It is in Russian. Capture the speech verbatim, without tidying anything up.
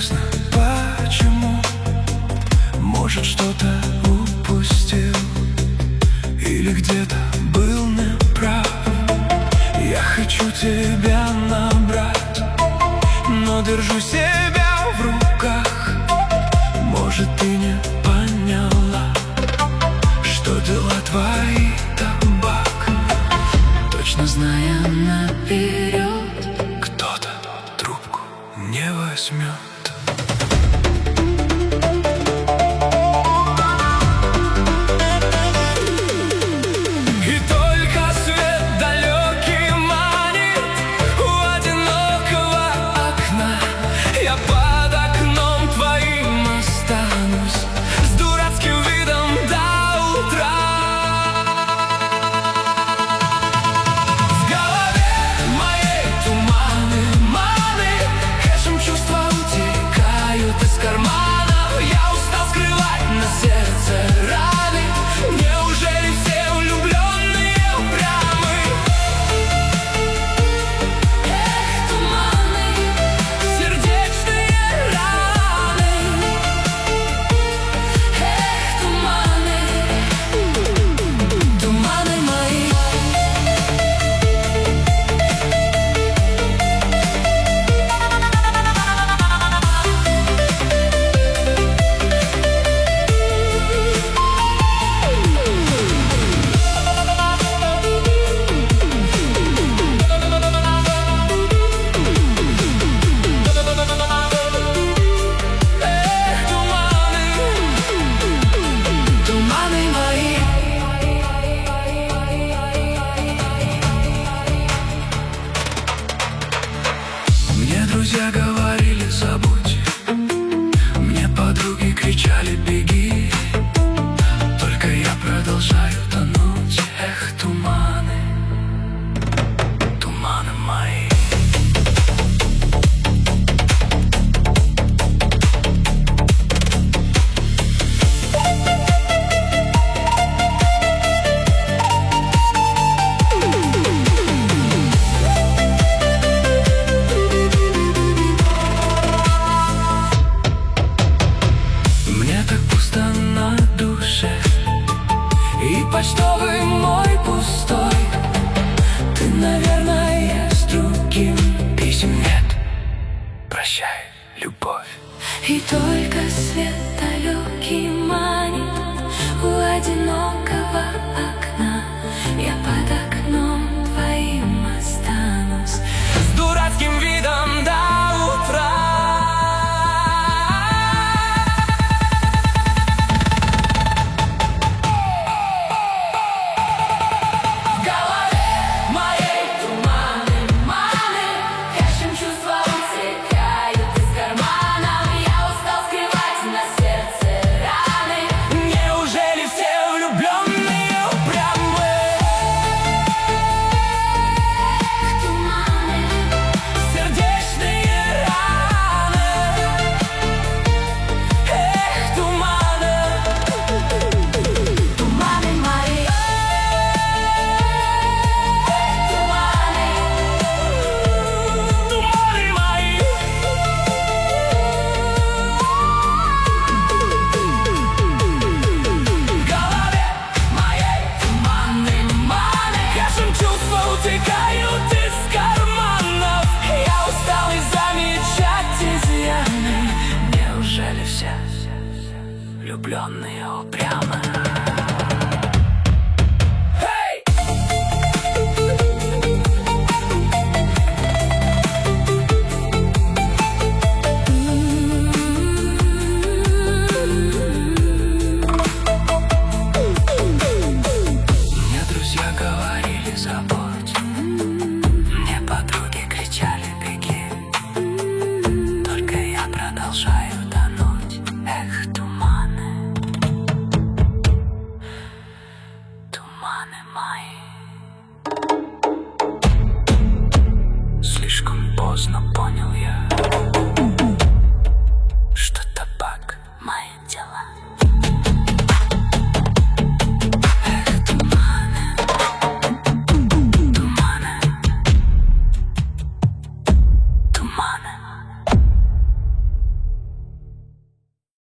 Неизвестно почему, может, что-то упустил или где-то был неправ. Я хочу тебя набрать, но держу себя в руках. Может, ты не поняла, что дела твои табак. Точно зная наперед, кто-то трубку не возьмет. Друзья говорили: забудь. Мне подруги кричали: беги. Только я продолжаю тонуть. Эх, туманы, туманы мои. И почтовый мой пустой. Ты, наверное, с другим. Писем нет. Прощай, любовь. И только свет далекий манит у одинокого окна. Я под окном твоим останусь с дурацким видом до утра. влюбленные упрямы. Забудь. Мне подруги кричали: беги. Только я продолжаю тонуть. Эх, туманы, туманы мои. Слишком поздно понял я, что табак мои.